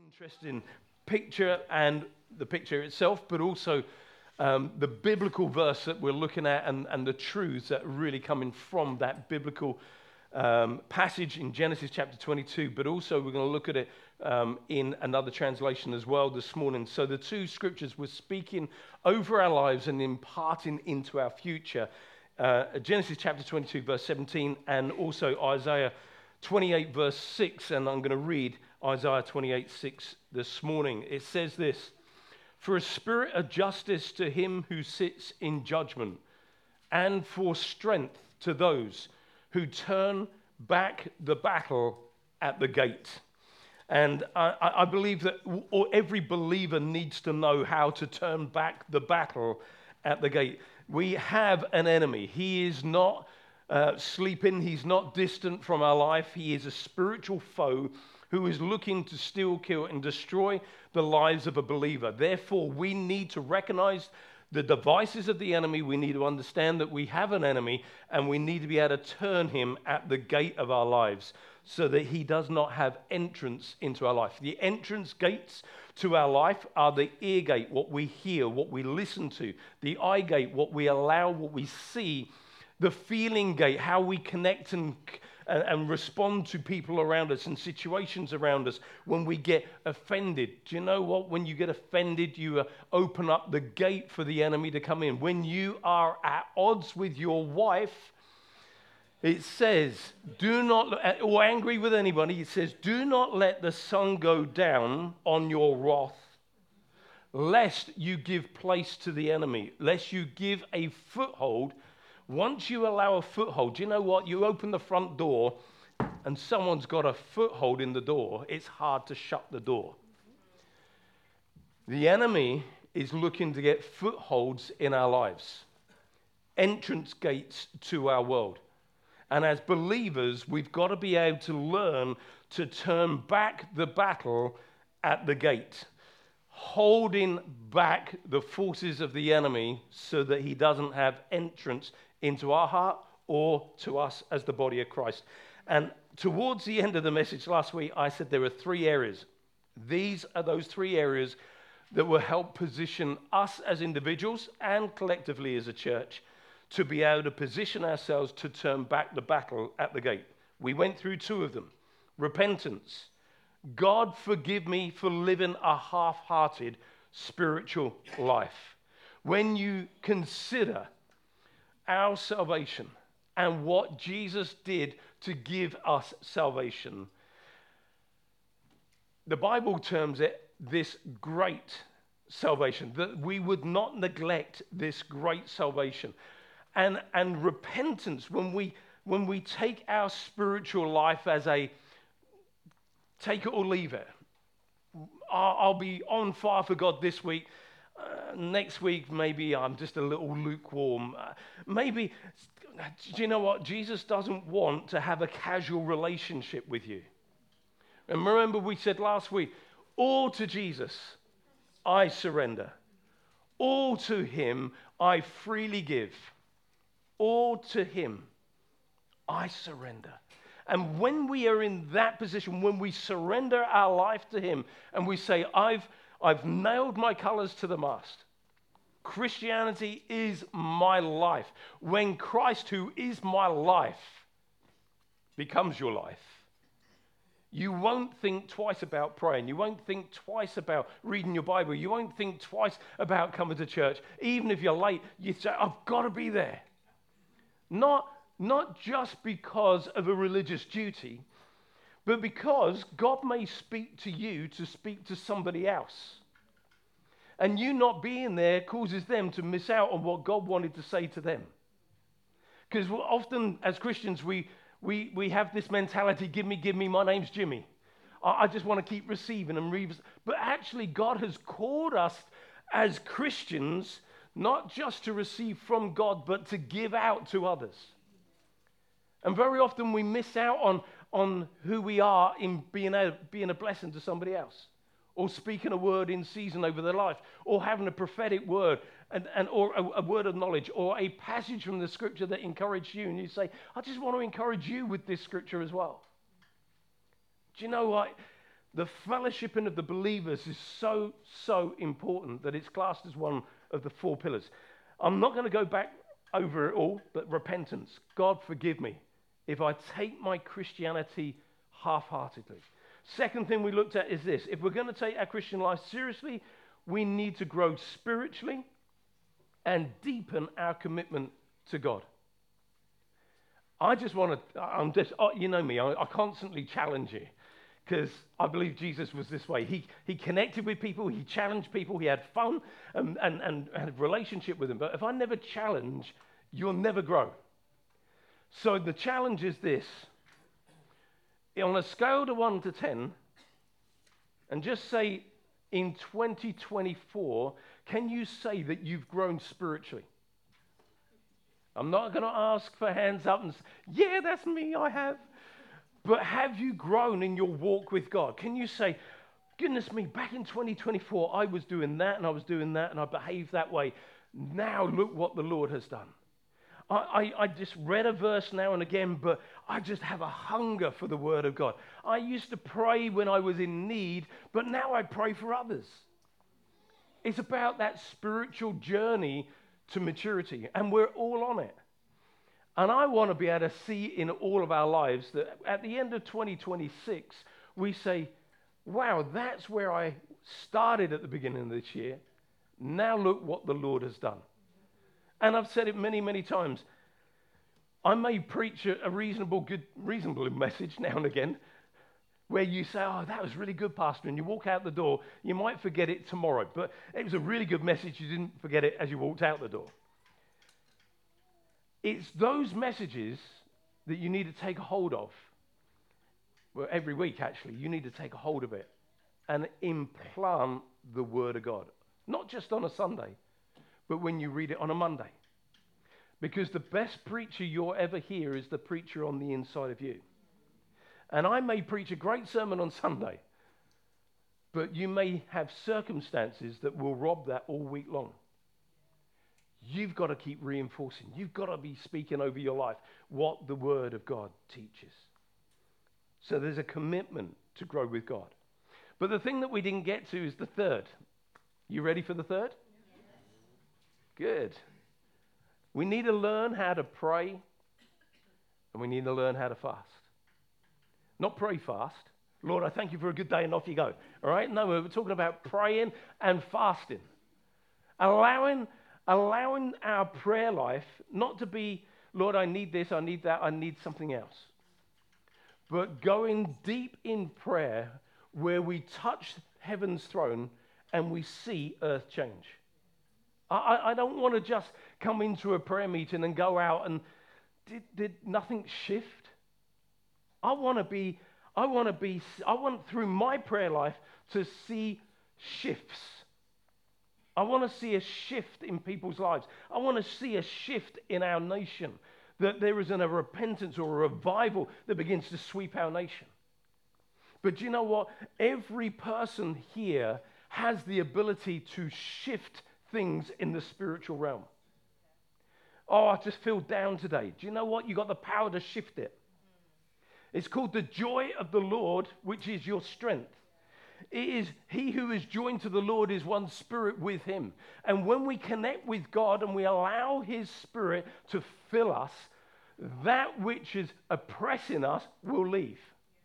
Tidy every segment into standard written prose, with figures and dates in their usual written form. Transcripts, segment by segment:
interesting picture and the picture itself, but also the biblical verse that we're looking at and the truths that are really coming from that biblical passage in Genesis chapter 22, but also we're going to look at it in another translation as well this morning. So the two scriptures we're speaking over our lives and imparting into our future. Genesis chapter 22 verse 17 and also Isaiah 28 verse 6, and I'm going to read Isaiah 28:6 this morning. It says this: "For a spirit of justice to him who sits in judgment, and for strength to those who turn back the battle at the gate." And I believe that every believer needs to know how to turn back the battle at the gate. We have an enemy. He is not sleeping. He's not distant from our life. He is a spiritual foe who is looking to steal, kill, and destroy the lives of a believer. Therefore, we need to recognize the devices of the enemy. We need to understand that we have an enemy, and we need to be able to turn him at the gate of our lives so that he does not have entrance into our life. The entrance gates to our life are the ear gate, what we hear, what we listen to; the eye gate, what we allow, what we see; the feeling gate, how we connect and respond to people around us and situations around us when we get offended. Do you know what? When you get offended, you open up the gate for the enemy to come in. When you are at odds with your wife, it says, do not, or angry with anybody, it says, do not let the sun go down on your wrath, lest you give place to the enemy, lest you give a foothold. Once you allow a foothold, do you know what? You open the front door and someone's got a foothold in the door, it's hard to shut the door. The enemy is looking to get footholds in our lives, entrance gates to our world. And as believers, we've got to be able to learn to turn back the battle at the gate, holding back the forces of the enemy so that he doesn't have entrance into our heart or to us as the body of Christ. And towards the end of the message last week, I said there are three areas. These are those three areas that will help position us as individuals and collectively as a church to be able to position ourselves to turn back the battle at the gate. We went through two of them. Repentance. God, forgive me for living a half-hearted spiritual life. When you consider our salvation and what Jesus did to give us salvation, the Bible terms it this great salvation, that we would not neglect this great salvation. And repentance, when we take our spiritual life as a take it or leave it. I'll be on fire for God this week. Next week, maybe I'm just a little lukewarm. Maybe, do you know what? Jesus doesn't want to have a casual relationship with you. And remember we said last week, all to Jesus I surrender. All to him I freely give. All to him I surrender. And when we are in that position, when we surrender our life to him and we say, I've nailed my colors to the mast. Christianity is my life. When Christ, who is my life, becomes your life, you won't think twice about praying. You won't think twice about reading your Bible. You won't think twice about coming to church. Even if you're late, you say, I've got to be there. Not just because of a religious duty, but because God may speak to you to speak to somebody else. And you not being there causes them to miss out on what God wanted to say to them. Because often as Christians, we have this mentality, give me, my name's Jimmy. I just want to keep receiving and But actually, God has called us as Christians not just to receive from God, but to give out to others. And very often we miss out on who we are in being a blessing to somebody else, or speaking a word in season over their life, or having a prophetic word, or a word of knowledge, or a passage from the scripture that encouraged you, and you say, I just want to encourage you with this scripture as well. Do you know what? The fellowshipping of the believers is so, so important that it's classed as one of the 4 pillars. I'm not going to go back over it all, but repentance. God, forgive me if I take my Christianity half-heartedly. Second thing we looked at is this. If we're going to take our Christian life seriously, we need to grow spiritually and deepen our commitment to God. I just want to, you know me, I constantly challenge you because I believe Jesus was this way. He connected with people, he challenged people, he had fun and had a relationship with them. But if I never challenge, you'll never grow. So the challenge is this. On a scale to 1 to 10, and just say in 2024, can you say that you've grown spiritually? I'm not going to ask for hands up and say, yeah, that's me, I have. But have you grown in your walk with God? Can you say, goodness me, back in 2024, I was doing that and I was doing that and I behaved that way. Now look what the Lord has done. I just read a verse now and again, but I just have a hunger for the Word of God. I used to pray when I was in need, but now I pray for others. It's about that spiritual journey to maturity, and we're all on it. And I want to be able to see in all of our lives that at the end of 2026, we say, wow, that's where I started at the beginning of this year. Now look what the Lord has done. And I've said it many, many times. I may preach a reasonable message now and again, where you say, oh, that was really good, Pastor, and you walk out the door. You might forget it tomorrow, but it was a really good message. You didn't forget it as you walked out the door. It's those messages that you need to take hold of. Well, every week, actually, you need to take a hold of it and implant the Word of God. Not just on a Sunday, but when you read it on a Monday. Because the best preacher you'll ever hear is the preacher on the inside of you. And I may preach a great sermon on Sunday, but you may have circumstances that will rob that all week long. You've got to keep reinforcing. You've got to be speaking over your life what the Word of God teaches. So there's a commitment to grow with God. But the thing that we didn't get to is the third. You ready for the third? Good. We need to learn how to pray, and we need to learn how to fast. Not pray fast. Lord, I thank you for a good day, and off you go. All right? No, we're talking about praying and fasting. Allowing our prayer life not to be, Lord, I need this, I need that, I need something else. But going deep in prayer where we touch heaven's throne and we see earth change. I don't want to just come into a prayer meeting and go out and did nothing shift? I want through my prayer life to see shifts. I want to see a shift in people's lives. I want to see a shift in our nation, that there isn't a repentance or a revival that begins to sweep our nation. But do you know what? Every person here has the ability to shift things in the spiritual realm. Oh, I just feel down today. Do you know what? You've got the power to shift it. It's called the joy of the Lord, which is your strength. It is he who is joined to the Lord is one spirit with him. And when we connect with God and we allow his spirit to fill us, that which is oppressing us will leave.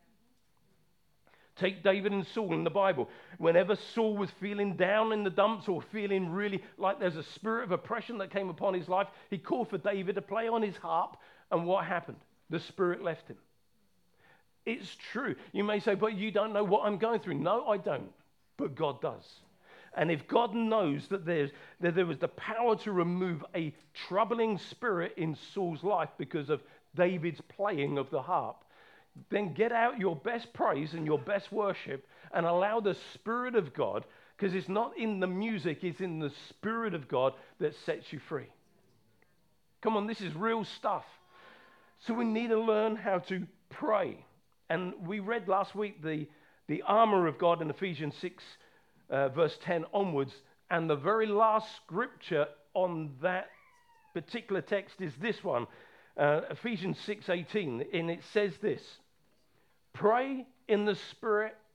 Take David and Saul in the Bible. Whenever Saul was feeling down in the dumps or feeling really like there's a spirit of oppression that came upon his life, he called for David to play on his harp, and what happened? The spirit left him. It's true. You may say, but you don't know what I'm going through. No, I don't. But God does. And if God knows that there was the power to remove a troubling spirit in Saul's life because of David's playing of the harp, then get out your best praise and your best worship and allow the Spirit of God, because it's not in the music, it's in the Spirit of God that sets you free. Come on, this is real stuff. So we need to learn how to pray. And we read last week the armor of God in Ephesians 6, verse 10 onwards. And the very last scripture on that particular text is this one, Ephesians 6:18. And it says this: pray in the Spirit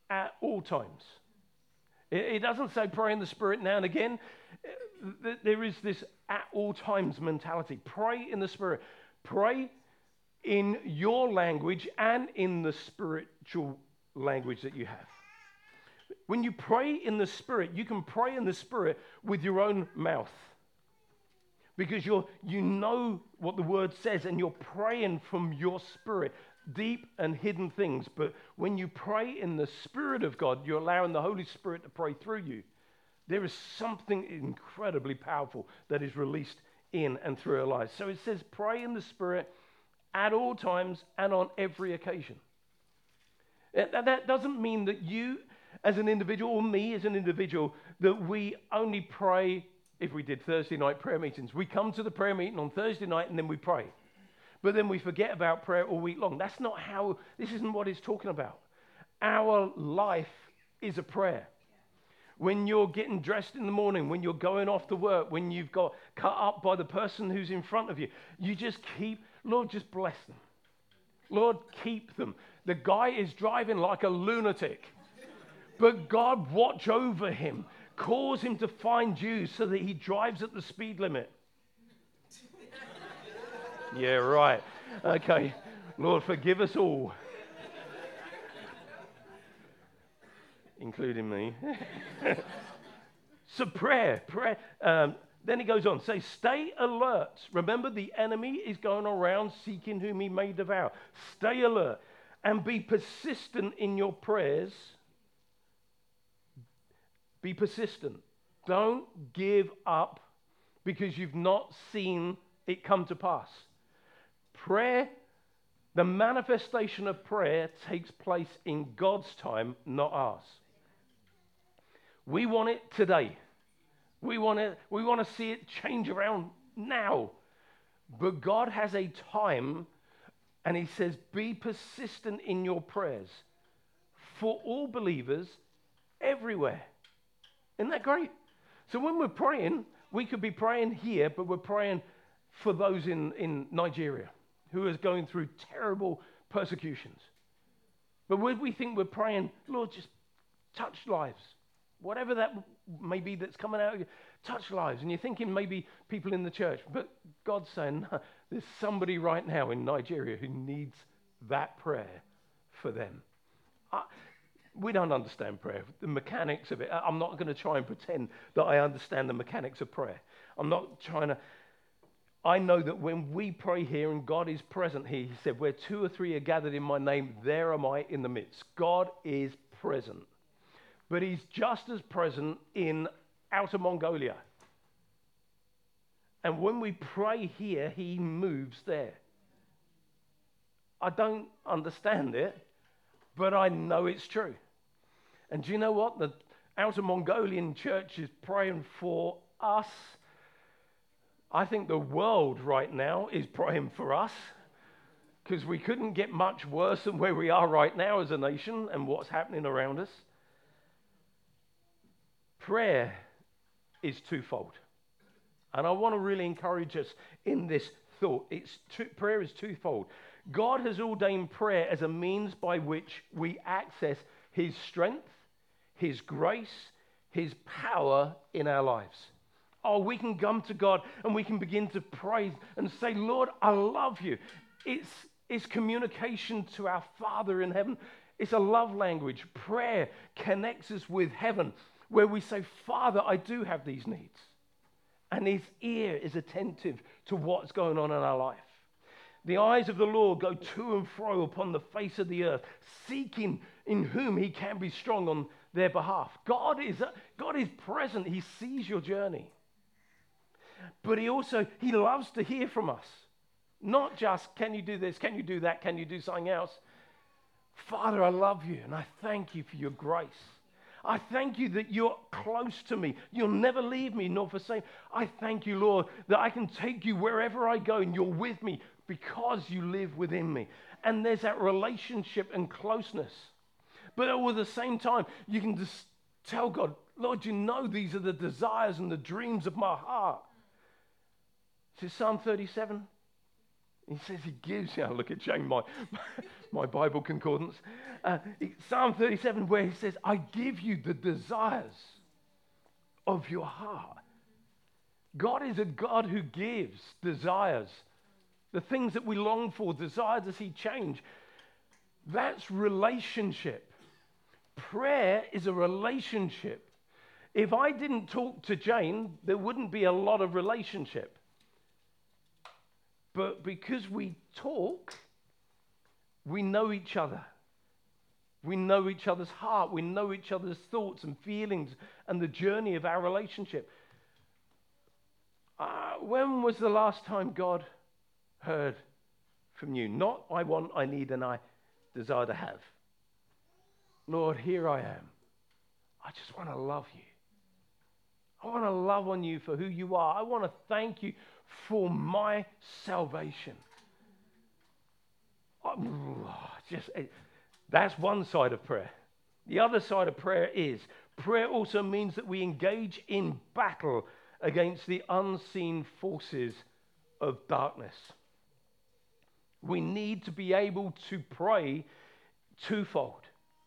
at all times. It doesn't say pray in the Spirit now and again. There is this at all times mentality. Pray in the Spirit. Pray in your language and in the spiritual language that you have. When you pray in the Spirit, you can pray in the Spirit with your own mouth. Because you know what the Word says and you're praying from your spirit, deep and hidden things. But when you pray in the Spirit of God, you're allowing the Holy Spirit to pray through you. There is something incredibly powerful that is released in and through our lives. So it says pray in the Spirit at all times and on every occasion. That doesn't mean that you as an individual or me as an individual, that we only pray if we did Thursday night prayer meetings. We come to the prayer meeting on Thursday night and then we pray. But then we forget about prayer all week long. That's not how, this isn't what it's talking about. Our life is a prayer. When you're getting dressed in the morning, when you're going off to work, when you've got cut up by the person who's in front of you, you just keep, Lord, just bless them. Lord, keep them. The guy is driving like a lunatic, but God, watch over him. Cause him to find you so that he drives at the speed limit. Yeah, right. Okay. Lord, forgive us all. Including me. So prayer. Then he goes on, say, stay alert. Remember, the enemy is going around seeking whom he may devour. Stay alert and be persistent in your prayers. Be persistent. Don't give up because you've not seen it come to pass. Prayer, the manifestation of prayer takes place in God's time, not ours. We want it today. We want to see it change around now. But God has a time, and he says, be persistent in your prayers for all believers everywhere. Isn't that great? So when we're praying, we could be praying here, but we're praying for those in Nigeria who are going through terrible persecutions. But when we think we're praying, Lord, just touch lives. Whatever that may be that's coming out of you, touch lives. And you're thinking maybe people in the church. But God's saying, no, there's somebody right now in Nigeria who needs that prayer for them. We don't understand prayer, the mechanics of it. I'm not going to try and pretend that I understand the mechanics of prayer. I'm not trying to. I know that when we pray here and God is present here, he said, where 2 or 3 are gathered in my name, there am I in the midst. God is present. But he's just as present in Outer Mongolia. And when we pray here, he moves there. I don't understand it, but I know it's true. And do you know what? The Outer Mongolian church is praying for us. I think the world right now is praying for us because we couldn't get much worse than where we are right now as a nation and what's happening around us. Prayer is twofold. And I want to really encourage us in this thought. Prayer is twofold. God has ordained prayer as a means by which we access his strength, his grace, his power in our lives. Oh, we can come to God and we can begin to pray and say, Lord, I love you. It's communication to our Father in heaven. It's a love language. Prayer connects us with heaven, where we say, Father, I do have these needs. And his ear is attentive to what's going on in our life. The eyes of the Lord go to and fro upon the face of the earth, seeking in whom he can be strong on their behalf. God is present. He sees your journey. But he loves to hear from us. Not just, can you do this? Can you do that? Can you do something else? Father, I love you and I thank you for your grace. I thank you that you're close to me. You'll never leave me nor forsake. I thank you, Lord, that I can take you wherever I go and you're with me because you live within me. And there's that relationship and closeness. But at the same time, you can just tell God, Lord, you know these are the desires and the dreams of my heart. Is it Psalm 37? He says he gives you. Look at Jane, my Bible concordance. Psalm 37, where he says, I give you the desires of your heart. God is a God who gives desires. The things that we long for, desires to see change. That's relationship. Prayer is a relationship. If I didn't talk to Jane, there wouldn't be a lot of relationship. But because we talk, we know each other. We know each other's heart. We know each other's thoughts and feelings and the journey of our relationship. When was the last time God heard from you? Not I want, I need, and I desire to have. Lord, here I am. I just want to love you. I want to love on you for who you are. I want to thank you for my salvation. That's one side of prayer. The other side of prayer also means that we engage in battle against the unseen forces of darkness. We need to be able to pray twofold.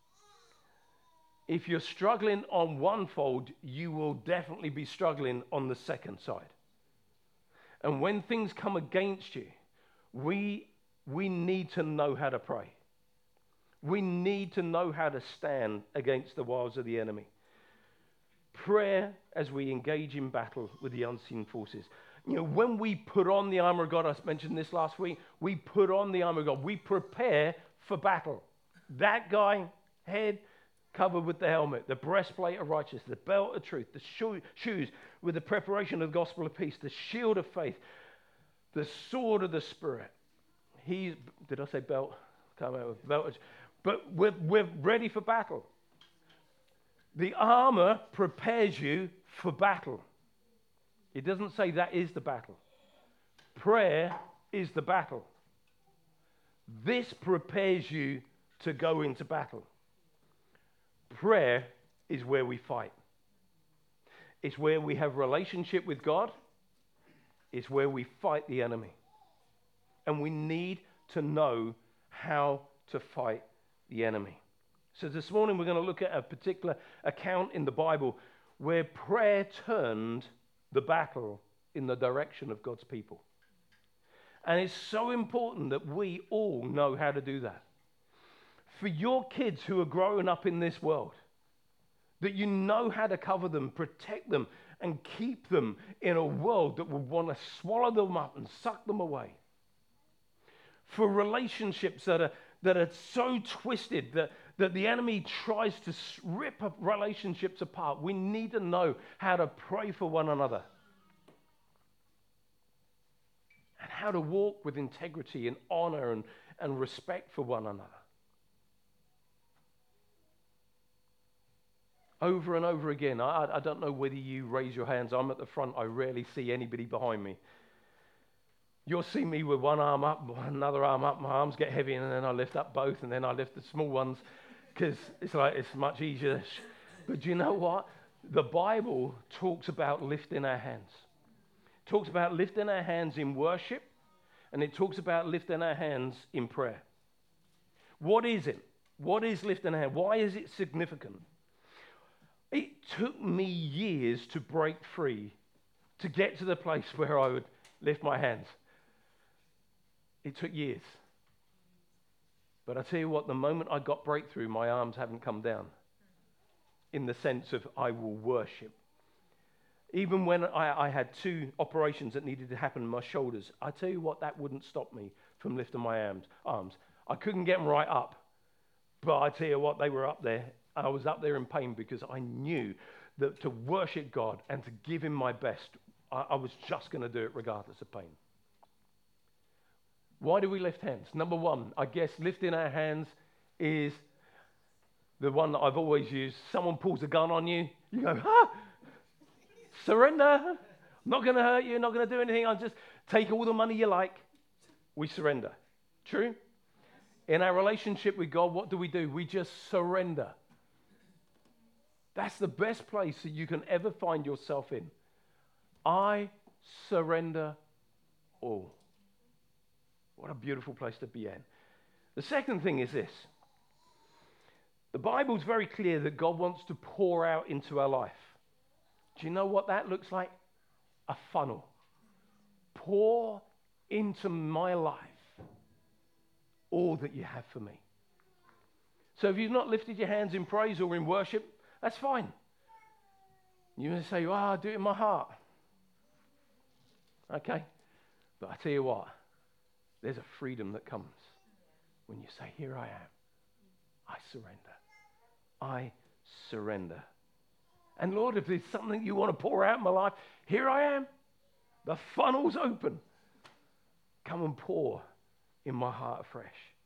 If you're struggling on one fold, you will definitely be struggling on the second side. And when things come against you, we need to know how to pray. We need to know how to stand against the wiles of the enemy. Prayer as we engage in battle with the unseen forces. You know, when we put on the armor of God, I mentioned this last week, we put on the armor of God. We prepare for battle. That guy, head covered with the helmet, the breastplate of righteousness, the belt of truth, the shoes with the preparation of the gospel of peace, the shield of faith, the sword of the Spirit. Did I say belt? Come out with belt. But we're ready for battle. The armor prepares you for battle. It doesn't say that is the battle. Prayer is the battle. This prepares you to go into battle. Prayer is where we fight. It's where we have relationship with God. It's where we fight the enemy. And we need to know how to fight the enemy. So this morning we're going to look at a particular account in the Bible where prayer turned the battle in the direction of God's people. And it's so important that we all know how to do that. For your kids who are growing up in this world, that you know how to cover them, protect them, and keep them in a world that will want to swallow them up and suck them away. For relationships that are so twisted that the enemy tries to rip relationships apart, we need to know how to pray for one another. And how to walk with integrity and honor and respect for one another. Over and over again, I don't know whether you raise your hands. I'm at the front. I rarely see anybody behind me. You'll see me with one arm up, another arm up. My arms get heavy, and then I lift up both, and then I lift the small ones because it's much easier. But you know what? The Bible talks about lifting our hands. It talks about lifting our hands in worship, and it talks about lifting our hands in prayer. What is it? What is lifting a hand? Why is it significant? It took me years to break free to get to the place where I would lift my hands. It took years. But I tell you what, the moment I got breakthrough, my arms haven't come down. In the sense of I will worship. Even when I had 2 operations that needed to happen in my shoulders, I tell you what, that wouldn't stop me from lifting my arms. I couldn't get them right up. But I tell you what, they were up there. I was up there in pain because I knew that to worship God and to give Him my best, I was just going to do it regardless of pain. Why do we lift hands? Number one, I guess lifting our hands is the one that I've always used. Someone pulls a gun on you, you go, surrender. I'm not going to hurt you, not going to do anything. I'll just take all the money you like. We surrender. True? In our relationship with God, what do? We just surrender. That's the best place that you can ever find yourself in. I surrender all. What a beautiful place to be in. The second thing is this. The Bible's very clear that God wants to pour out into our life. Do you know what that looks like? A funnel. Pour into my life all that you have for me. So if you've not lifted your hands in praise or in worship, that's fine. You may say, well, I'll do it in my heart. Okay. But I tell you what, there's a freedom that comes when you say, here I am. I surrender. I surrender. And Lord, if there's something you want to pour out in my life, here I am. The funnel's open. Come and pour in my heart afresh.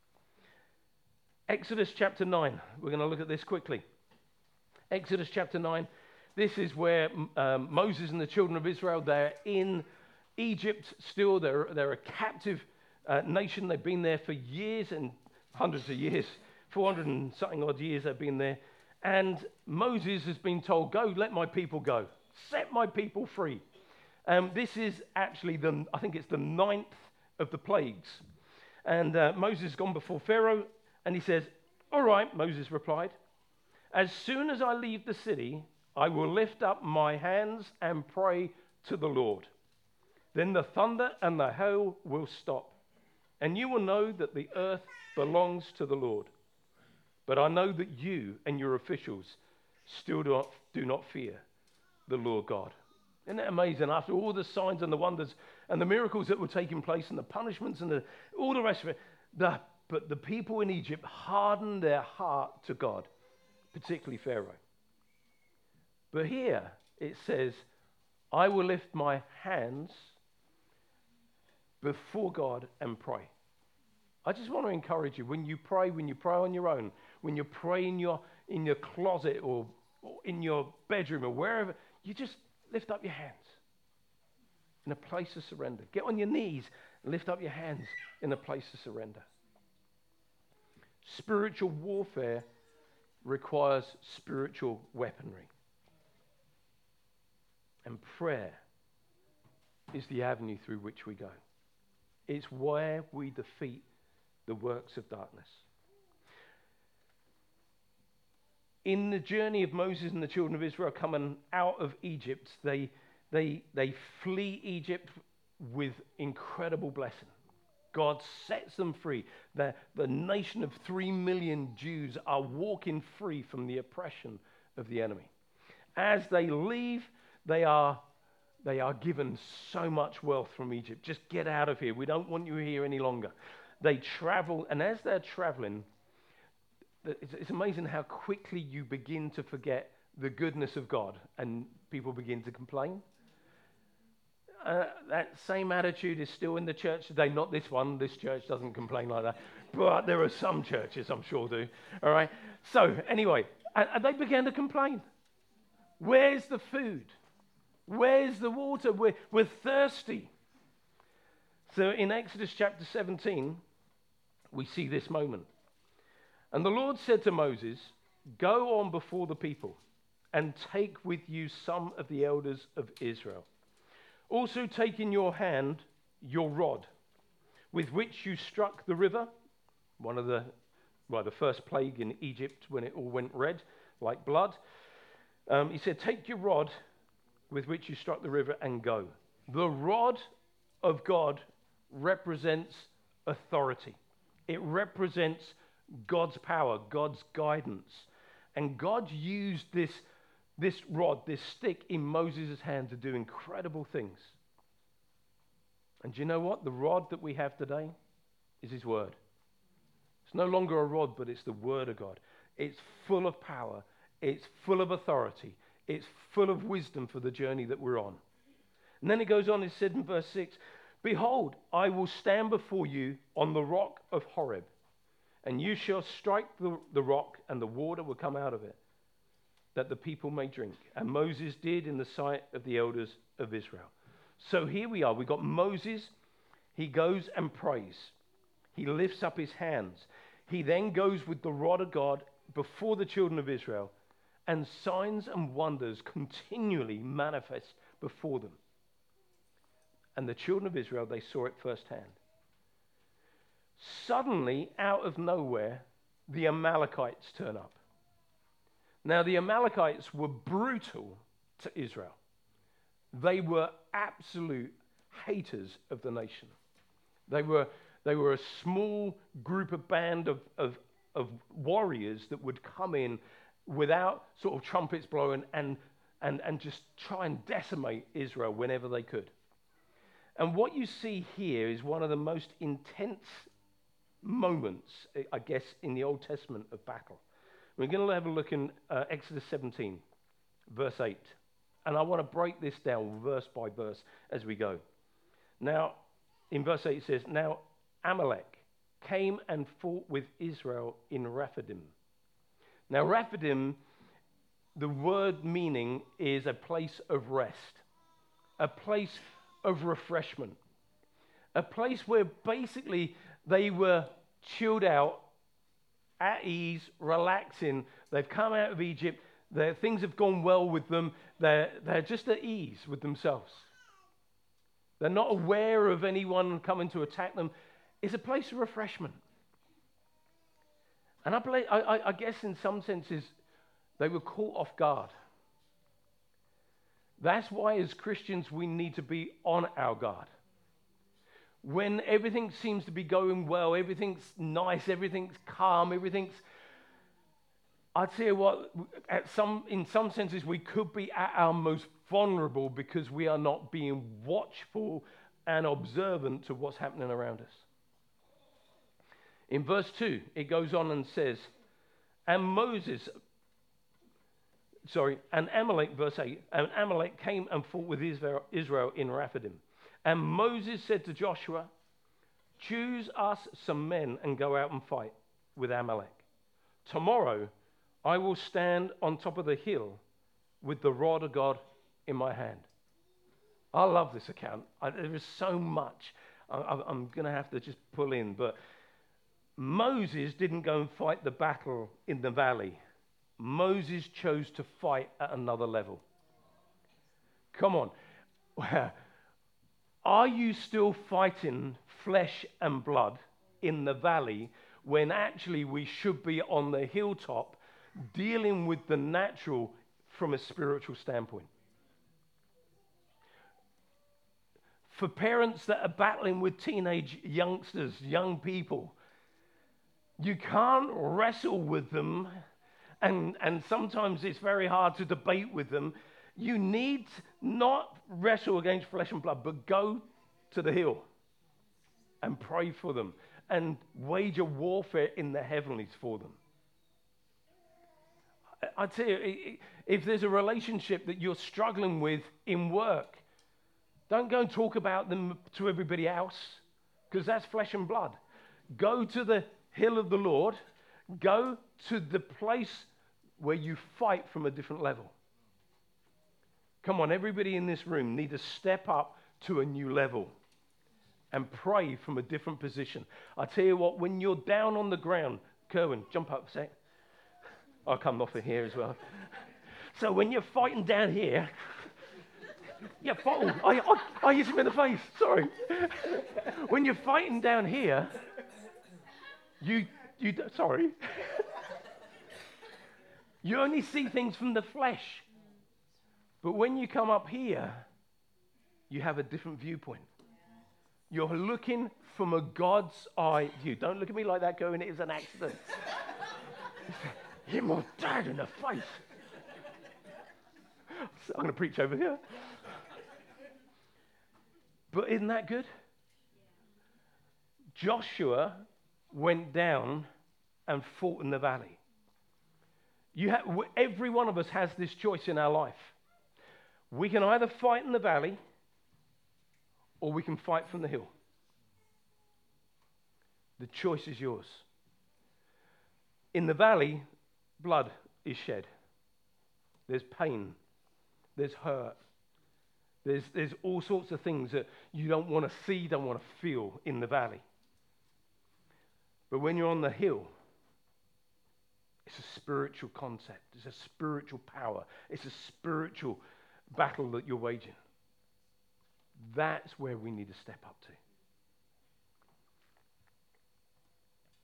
Exodus chapter 9. We're going to look at this quickly. Exodus chapter 9. This is where Moses and the children of Israel, they're in Egypt still. They're a captive nation. They've been there for years and hundreds of years. 400 and something odd years they've been there. And Moses has been told, go, let my people go. Set my people free. This is actually, I think it's the 9th of the plagues. And Moses has gone before Pharaoh, and he says, all right, Moses replied, as soon as I leave the city, I will lift up my hands and pray to the Lord. Then the thunder and the hail will stop, and you will know that the earth belongs to the Lord. But I know that you and your officials still do not fear the Lord God. Isn't that amazing? After all the signs and the wonders and the miracles that were taking place and the punishments and all the rest of it, but the people in Egypt hardened their heart to God, particularly Pharaoh. But here it says, I will lift my hands before God and pray. I just want to encourage you, when you pray on your own, when you pray in your closet or in your bedroom or wherever, you just lift up your hands in a place of surrender. Get on your knees and lift up your hands in a place of surrender. Spiritual warfare requires spiritual weaponry. And prayer is the avenue through which we go. It's where we defeat the works of darkness. In the journey of Moses and the children of Israel coming out of Egypt, they flee Egypt with incredible blessing. God sets them free. The nation of 3 million Jews are walking free from the oppression of the enemy. As they leave, they are given so much wealth from Egypt. Just get out of here. We don't want you here any longer. They travel, and as they're traveling, it's amazing how quickly you begin to forget the goodness of God, and people begin to complain. That same attitude is still in the church today. Not this one. This church doesn't complain like that. But there are some churches, I'm sure, do. All right? So, anyway, and they began to complain. Where's the food? Where's the water? We're thirsty. So, in Exodus chapter 17, we see this moment. And the Lord said to Moses, go on before the people and take with you some of the elders of Israel. Also take in your hand your rod, with which you struck the river, the first plague in Egypt when it all went red like blood. He said, take your rod with which you struck the river and go. The rod of God represents authority. It represents God's power, God's guidance. And God used this rod, this stick in Moses' hand to do incredible things. And do you know what? The rod that we have today is his word. It's no longer a rod, but it's the word of God. It's full of power. It's full of authority. It's full of wisdom for the journey that we're on. And then it goes on, it said in verse 6, behold, I will stand before you on the rock of Horeb, and you shall strike the rock, and the water will come out of it, that the people may drink. And Moses did in the sight of the elders of Israel. So here we are. We've got Moses. He goes and prays. He lifts up his hands. He then goes with the rod of God before the children of Israel, and signs and wonders continually manifest before them. And the children of Israel, they saw it firsthand. Suddenly, out of nowhere, the Amalekites turn up. Now, the Amalekites were brutal to Israel. They were absolute haters of the nation. They were a small group, a band of warriors that would come in without sort of trumpets blowing and just try and decimate Israel whenever they could. And what you see here is one of the most intense moments, I guess, in the Old Testament of battle. We're going to have a look in Exodus 17, verse 8. And I want to break this down verse by verse as we go. Now, in verse 8 it says, Now Amalek came and fought with Israel in Rephidim. Now Rephidim, the word meaning is a place of rest, a place of refreshment, a place where basically they were chilled out, at ease, relaxing. They've come out of Egypt. Things have gone well with them. They're just at ease with themselves. They're not aware of anyone coming to attack them. It's a place of refreshment. And I guess in some senses, they were caught off guard. That's why as Christians, we need to be on our guard. When everything seems to be going well, everything's nice, everything's calm, I'd say what, in some senses, we could be at our most vulnerable because we are not being watchful and observant to what's happening around us. In verse 2, it goes on and says, and Amalek, verse 8, and Amalek came and fought with Israel in Rephidim. And Moses said to Joshua, choose us some men and go out and fight with Amalek. Tomorrow I will stand on top of the hill with the rod of God in my hand. I love this account. There is so much I'm going to have to just pull in. But Moses didn't go and fight the battle in the valley. Moses chose to fight at another level. Come on. Are you still fighting flesh and blood in the valley when actually we should be on the hilltop dealing with the natural from a spiritual standpoint? For parents that are battling with teenage youngsters, young people, you can't wrestle with them, and sometimes it's very hard to debate with them. You need not wrestle against flesh and blood, but go to the hill and pray for them and wage a warfare in the heavenlies for them. I tell you, if there's a relationship that you're struggling with in work, don't go and talk about them to everybody else, because that's flesh and blood. Go to the hill of the Lord. Go to the place where you fight from a different level. Come on, everybody in this room need to step up to a new level and pray from a different position. I tell you what, when you're down on the ground, Kerwin, jump up a sec. I'll come off of here as well. So when you're fighting down here, I hit him in the face, sorry. When you're fighting down here, sorry. You only see things from the flesh. But when you come up here, you have a different viewpoint. You're looking from a God's eye view. Don't look at me like that going, it is an accident. Hit my dad in the face. So I'm going to preach over here. But isn't that good? Joshua went down and fought in the valley. Every one of us has this choice in our life. We can either fight in the valley or we can fight from the hill. The choice is yours. In the valley, blood is shed. There's pain. There's hurt. There's all sorts of things that you don't want to see, don't want to feel in the valley. But when you're on the hill, it's a spiritual concept. It's a spiritual power. It's a spiritual battle that you're waging. That's where we need to step up to.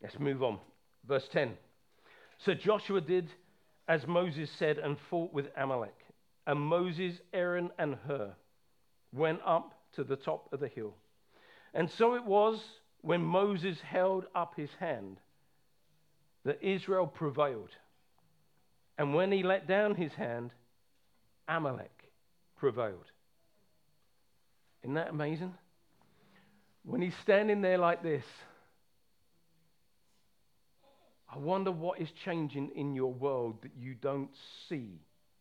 Let's move on. Verse 10. So Joshua did as Moses said and fought with Amalek. And Moses, Aaron, and Hur went up to the top of the hill. And so it was when Moses held up his hand that Israel prevailed. And when he let down his hand, Amalek prevailed. Isn't that amazing? When he's standing there like this, I wonder what is changing in your world that you don't see.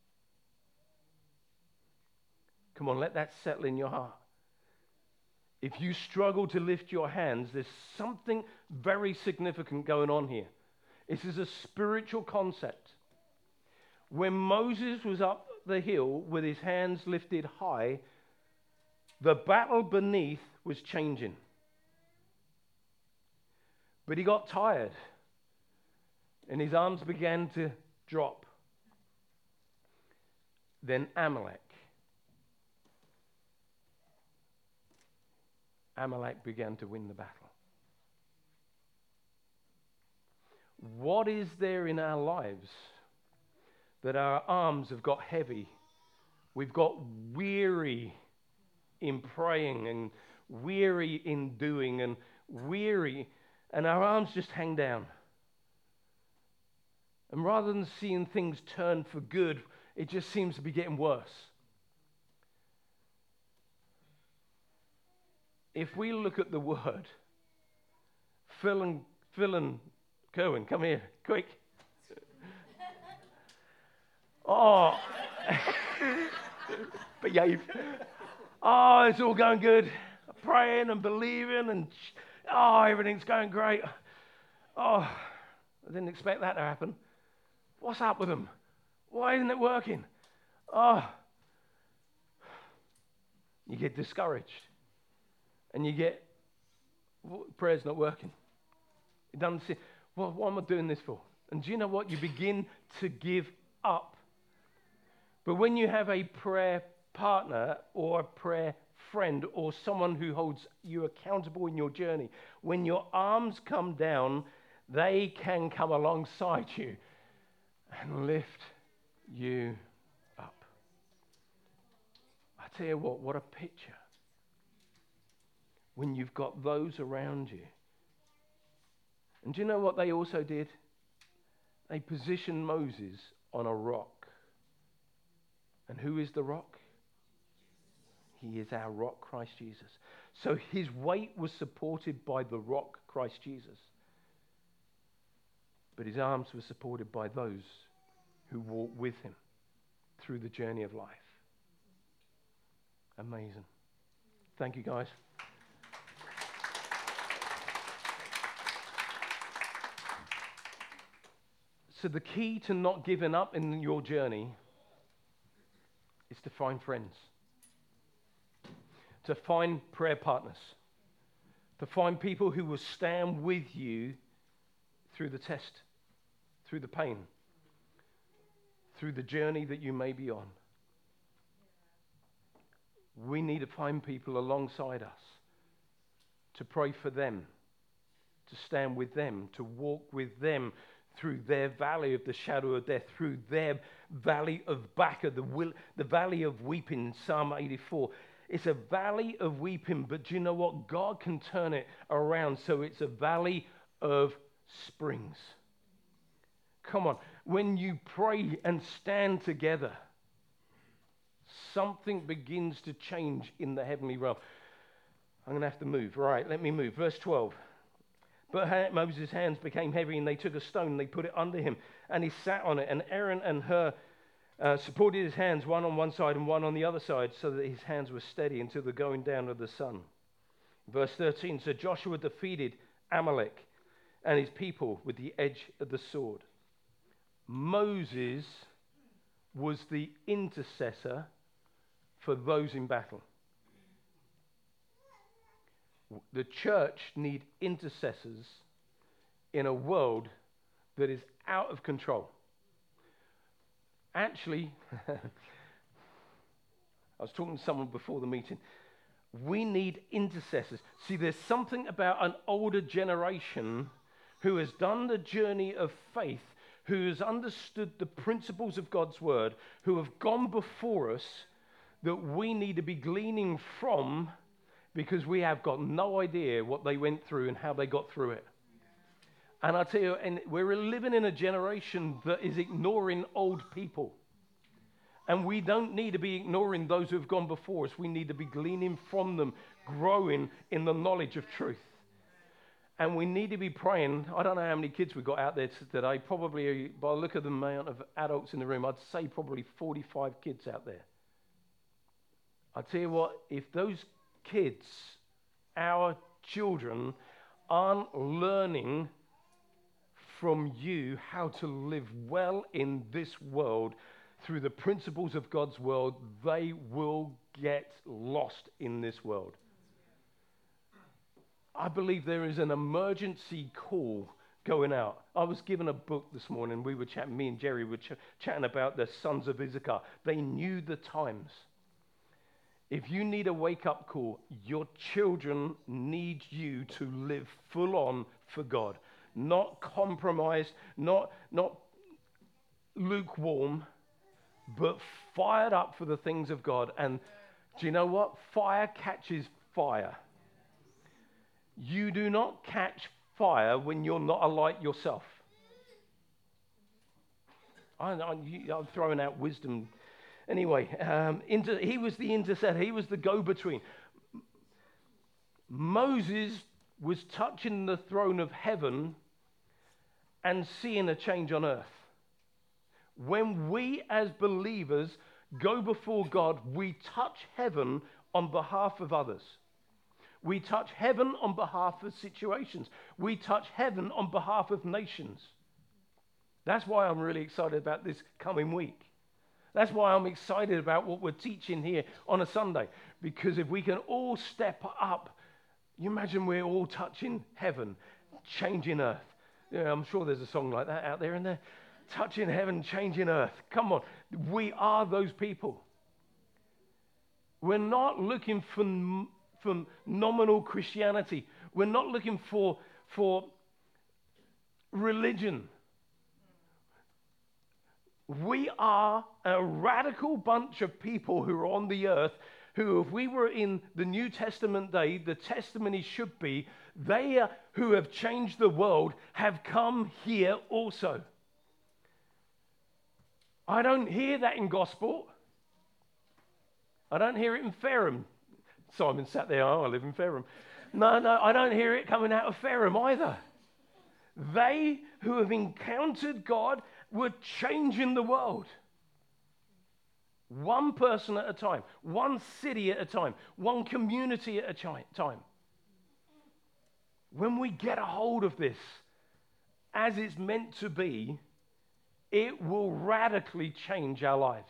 Come on, let that settle in your heart. If you struggle to lift your hands, there's something very significant going on here. This is a spiritual concept. When Moses was up the hill with his hands lifted high, the battle beneath was changing. But he got tired, and his arms began to drop. Then Amalek began to win the battle. What is there in our lives that our arms have got heavy? We've got weary in praying and weary in doing and weary, and our arms just hang down. And rather than seeing things turn for good, it just seems to be getting worse. If we look at the word, Phil and Cohen, come here, quick. Oh, behave. Oh, it's all going good. Praying and believing and everything's going great. Oh, I didn't expect that to happen. What's up with them? Why isn't it working? Oh, you get discouraged. And you get, prayer's not working. It doesn't see, well, what am I doing this for? And do you know what? You begin to give up. But when you have a prayer partner or a prayer friend or someone who holds you accountable in your journey, when your arms come down, they can come alongside you and lift you up. I tell you what a picture. When you've got those around you. And do you know what they also did? They positioned Moses on a rock. And who is the rock? He is our rock, Christ Jesus. So his weight was supported by the rock, Christ Jesus. But his arms were supported by those who walk with him through the journey of life. Amazing. Thank you, guys. So the key to not giving up in your journey is to find friends, to find prayer partners, to find people who will stand with you through the test, through the pain, through the journey that you may be on. We need to find people alongside us to pray for them, to stand with them, to walk with them through their valley of the shadow of death, through their valley of Baca, the valley of weeping, Psalm 84. It's a valley of weeping, but do you know what? God can turn it around so it's a valley of springs. Come on. When you pray and stand together, something begins to change in the heavenly realm. I'm going to have to move. Right, let me move. Verse 12. But Moses' hands became heavy, and they took a stone, and they put it under him, and he sat on it. And Aaron and Hur supported his hands, one on one side and one on the other side, so that his hands were steady until the going down of the sun. Verse 13, so Joshua defeated Amalek and his people with the edge of the sword. Moses was the intercessor for those in battle. The church need intercessors in a world that is out of control. Actually, I was talking to someone before the meeting. We need intercessors. See, there's something about an older generation who has done the journey of faith, who has understood the principles of God's word, who have gone before us, that we need to be gleaning from, because we have got no idea what they went through and how they got through it. And I tell you, and we're living in a generation that is ignoring old people. And we don't need to be ignoring those who have gone before us. We need to be gleaning from them, growing in the knowledge of truth. And we need to be praying. I don't know how many kids we've got out there today. Probably, by the look of the amount of adults in the room, I'd say probably 45 kids out there. I tell you what, if those kids, our children, aren't learning from you how to live well in this world through the principles of God's world, they will get lost in this world. I believe there is an emergency call going out. I was given a book this morning. We were chatting, me and Jerry were chatting about the sons of Issachar. They knew the times. If you need a wake-up call, your children need you to live full on for God. Not compromised, not lukewarm, but fired up for the things of God. And do you know what? Fire catches fire. You do not catch fire when you're not alight yourself. I'm throwing out wisdom. Anyway, he was the intercessor. He was the go-between. Moses was touching the throne of heaven and seeing a change on earth. When we as believers go before God, we touch heaven on behalf of others. We touch heaven on behalf of situations. We touch heaven on behalf of nations. That's why I'm really excited about this coming week. That's why I'm excited about what we're teaching here on a Sunday. Because if we can all step up, you imagine we're all touching heaven, changing earth. Yeah, I'm sure there's a song like that out there, isn't there? Touching heaven, changing earth. Come on. We are those people. We're not looking for nominal Christianity. We're not looking for religion. We are a radical bunch of people who are on the earth who, if we were in the New Testament day, the testimony should be, they who have changed the world have come here also. I don't hear that in gospel. I don't hear it in Ferrum. Simon sat there, I live in Ferrum. No, I don't hear it coming out of Ferrum either. They who have encountered God were changing the world. One person at a time, one city at a time, one community at a time. When we get a hold of this, as it's meant to be, it will radically change our lives.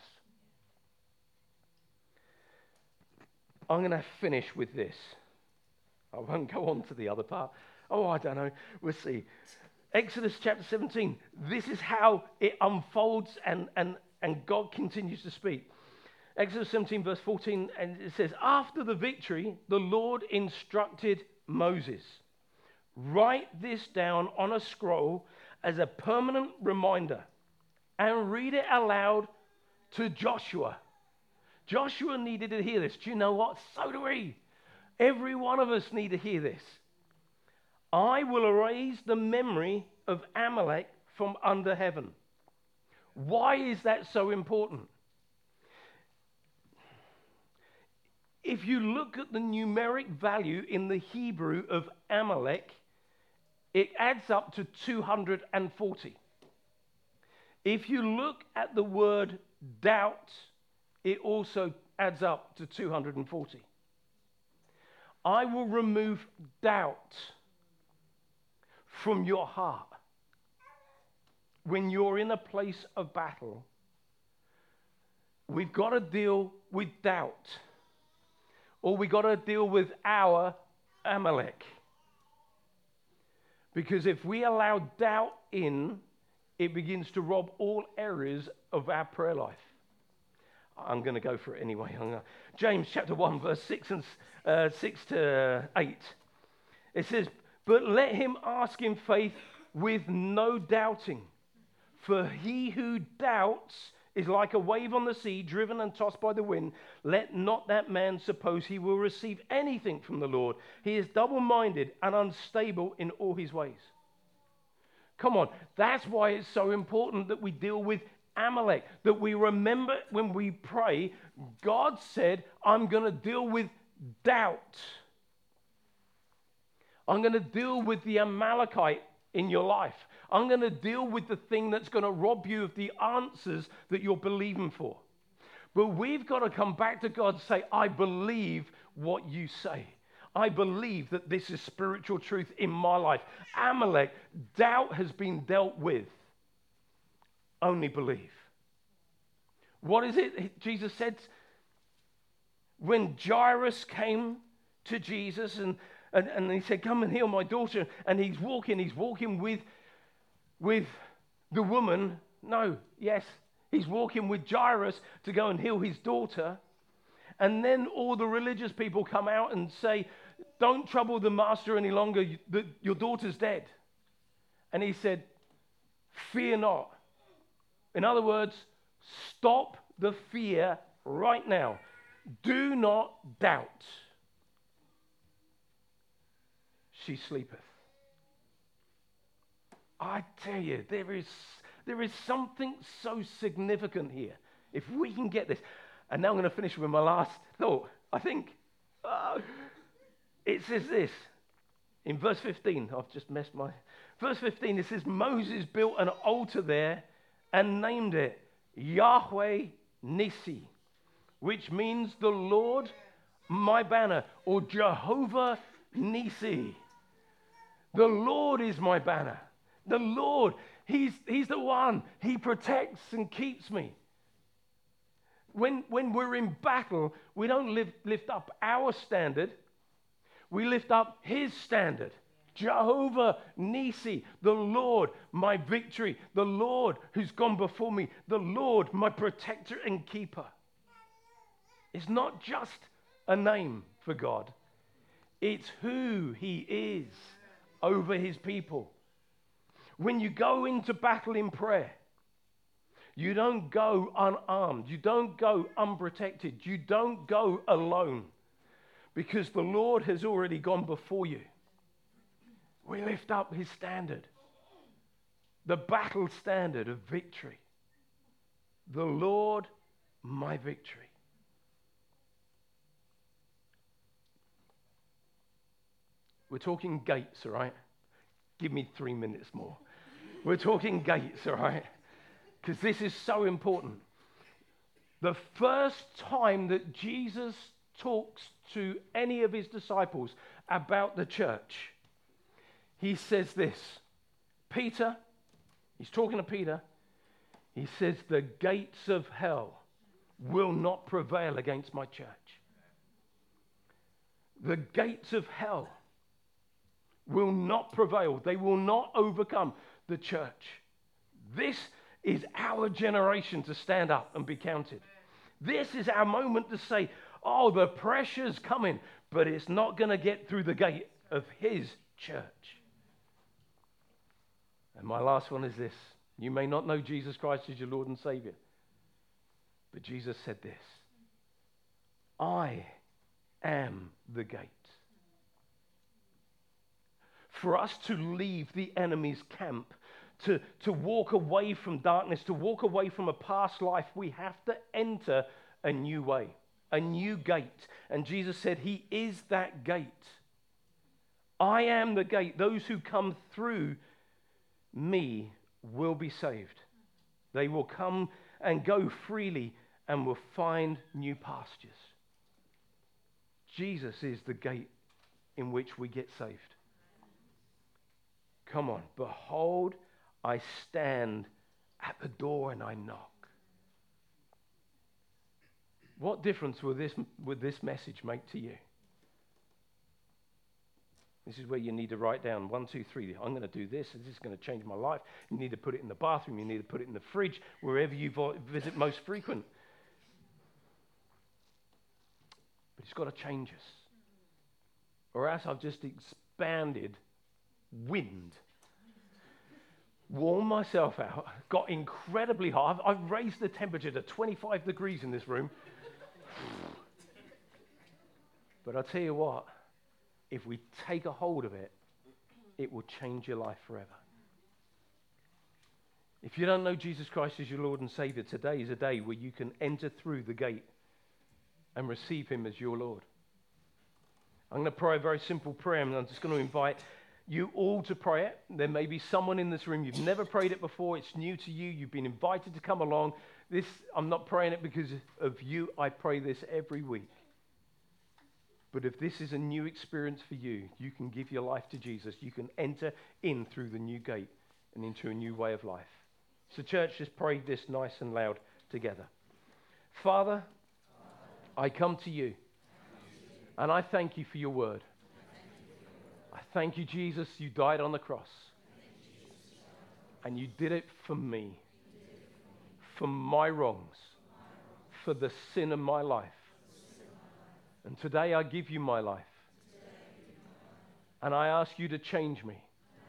I'm going to finish with this. I won't go on to the other part. Oh, I don't know. We'll see. Exodus chapter 17. This is how it unfolds and God continues to speak. Exodus 17 verse 14, and it says, after the victory, the Lord instructed Moses, write this down on a scroll as a permanent reminder and read it aloud to Joshua. Joshua needed to hear this. Do you know what? So do we. Every one of us need to hear this. I will erase the memory of Amalek from under heaven. Why is that so important? If you look at the numeric value in the Hebrew of Amalek, it adds up to 240. If you look at the word doubt, it also adds up to 240. I will remove doubt from your heart. When you're in a place of battle, we've got to deal with doubt. Or we've got to deal with our Amalek. Because if we allow doubt in, it begins to rob all areas of our prayer life. I'm going to go for it anyway. James chapter 1, verse 6 to 8. It says, but let him ask in faith with no doubting. For he who doubts is like a wave on the sea, driven and tossed by the wind. Let not that man suppose he will receive anything from the Lord. He is double-minded and unstable in all his ways. Come on, that's why it's so important that we deal with Amalek, that we remember when we pray, God said, I'm going to deal with doubt. I'm going to deal with the Amalekite in your life. I'm going to deal with the thing that's going to rob you of the answers that you're believing for. But we've got to come back to God and say, I believe what you say. I believe that this is spiritual truth in my life. Amalek, doubt has been dealt with. Only believe. What is it Jesus said? When Jairus came to Jesus and he said, come and heal my daughter. And he's walking with the woman. No, yes, he's walking with Jairus to go and heal his daughter. And then all the religious people come out and say, don't trouble the master any longer. Your daughter's dead. And he said, fear not. In other words, stop the fear right now. Do not doubt. She sleepeth. I tell you, there is something so significant here. If we can get this. And now I'm going to finish with my last thought. I think it says this. In verse 15, I've just messed my... Verse 15, it says, Moses built an altar there and named it Yahweh Nissi, which means the Lord my banner, or Jehovah Nissi. The Lord is my banner. The Lord, He's the one. He protects and keeps me. When we're in battle, we don't lift up our standard. We lift up His standard. Jehovah Nissi, the Lord, my victory. The Lord who's gone before me. The Lord, my protector and keeper. It's not just a name for God. It's who He is over His people. When you go into battle in prayer, you don't go unarmed. You don't go unprotected. You don't go alone. Because the Lord has already gone before you. We lift up His standard. The battle standard of victory. The Lord, my victory. We're talking gates, all right? Give me 3 minutes more. We're talking gates, all right? Because this is so important. The first time that Jesus talks to any of His disciples about the church, He says this. Peter, He's talking to Peter. He says, the gates of hell will not prevail against my church. The gates of hell will not prevail. They will not overcome the church. This is our generation to stand up and be counted. This is our moment to say, oh, the pressure's coming, but it's not going to get through the gate of His church. And my last one is this. You may not know Jesus Christ as your Lord and Savior, but Jesus said this. I am the gate. For us to leave the enemy's camp, to walk away from darkness, to walk away from a past life, we have to enter a new way, a new gate. And Jesus said He is that gate. I am the gate. Those who come through me will be saved. They will come and go freely and will find new pastures. Jesus is the gate in which we get saved. Come on. Behold, I stand at the door and I knock. What difference would this message make to you? This is where you need to write down 1, 2, 3. I'm going to do this. This is going to change my life. You need to put it in the bathroom. You need to put it in the fridge, wherever you visit most frequent. But it's got to change us. Or else I've just expanded wind. warmed myself out, got incredibly hot. I've raised the temperature to 25 degrees in this room. But I'll tell you what, if we take a hold of it, it will change your life forever. If you don't know Jesus Christ as your Lord and Savior, today is a day where you can enter through the gate and receive him as your Lord. I'm going to pray a very simple prayer, and I'm just going to invite you all to pray it. There may be someone in this room, you've never prayed it before, it's new to you, you've been invited to come along. I'm not praying it because of you, I pray this every week. But if this is a new experience for you, you can give your life to Jesus. You can enter in through the new gate and into a new way of life. So church, just pray this nice and loud together. Father, I come to you and I thank you for your word. I thank you, Jesus, you died on the cross. And you did it for me, for my wrongs, for the sin of my life. And today I give you my life. And I ask you to change me,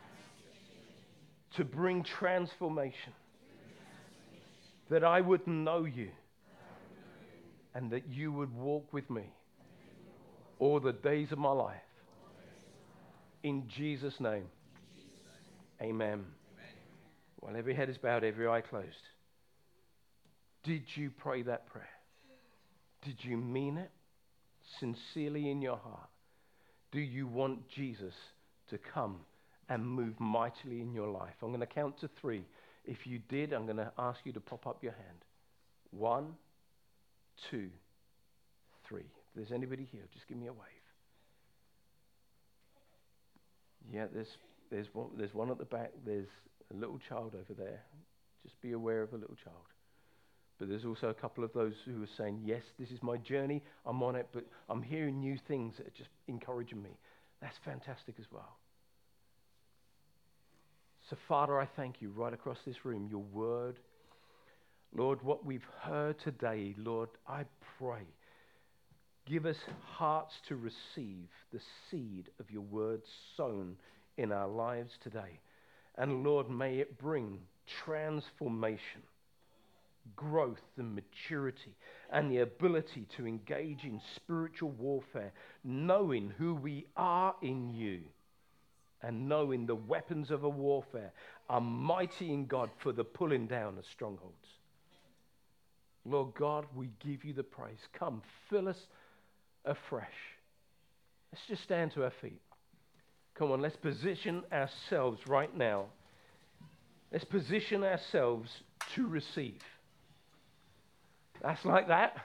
to bring transformation, that I would know you, and that you would walk with me all the days of my life. In Jesus' name, amen. While every head is bowed, every eye closed. Did you pray that prayer? Did you mean it sincerely in your heart? Do you want Jesus to come and move mightily in your life? I'm going to count to 3. If you did, I'm going to ask you to pop up your hand. 1, 2, 3. If there's anybody here, just give me a wave. Yeah, there's one at the back. There's a little child over there. Just be aware of a little child. But there's also a couple of those who are saying, yes, this is my journey. I'm on it, but I'm hearing new things that are just encouraging me. That's fantastic as well. So, Father, I thank you right across this room, your word. Lord, what we've heard today, Lord, I pray, give us hearts to receive the seed of your word sown in our lives today. And Lord, may it bring transformation, growth and maturity, and the ability to engage in spiritual warfare, knowing who we are in you, and knowing the weapons of a warfare are mighty in God for the pulling down of strongholds. Lord God, we give you the praise. Come, fill us afresh. Let's just stand to our feet. Come on, let's position ourselves right now. Let's position ourselves to receive. That's like that.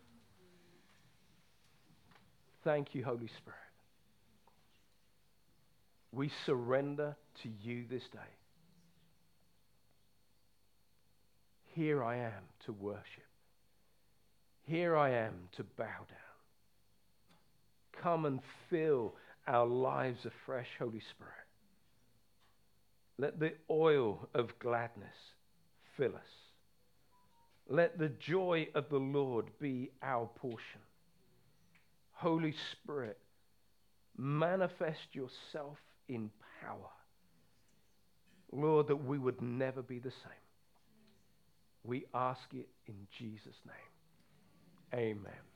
Thank you, Holy Spirit. We surrender to you this day. Here I am to worship. Here I am to bow down. Come and fill our lives afresh, Holy Spirit. Let the oil of gladness fill us. Let the joy of the Lord be our portion. Holy Spirit, manifest yourself in power. Lord, that we would never be the same. We ask it in Jesus' name. Amen.